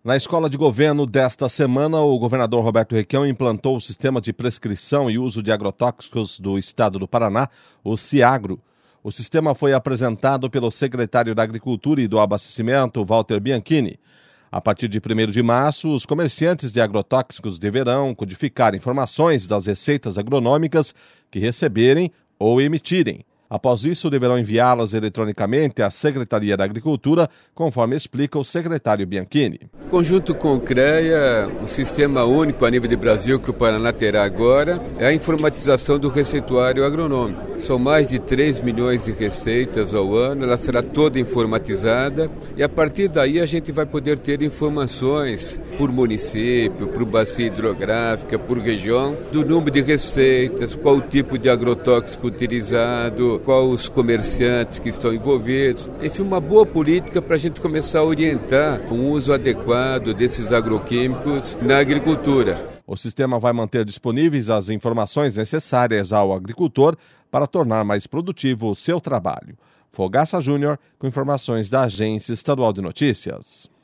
Na escola de governo desta semana, o governador Roberto Requião implantou o sistema de prescrição e uso de agrotóxicos do estado do Paraná, o CIAGRO. O sistema foi apresentado pelo secretário da Agricultura e do Abastecimento, Walter Bianchini. A partir de 1º de março, os comerciantes de agrotóxicos deverão codificar informações das receitas agronômicas que receberem ou emitirem. Após isso, deverão enviá-las eletronicamente à Secretaria da Agricultura, conforme explica o secretário Bianchini. Conjunto com o CREA, o sistema único a nível de Brasil que o Paraná terá agora é a informatização do receituário agronômico. São mais de 3 milhões de receitas ao ano, ela será toda informatizada e a partir daí a gente vai poder ter informações por município, por bacia hidrográfica, por região, do número de receitas, qual o tipo de agrotóxico utilizado, qual os comerciantes que estão envolvidos. Enfim, uma boa política para a gente começar a orientar o uso adequado desses agroquímicos na agricultura. O sistema vai manter disponíveis as informações necessárias ao agricultor para tornar mais produtivo o seu trabalho. Fogaça Júnior, com informações da Agência Estadual de Notícias.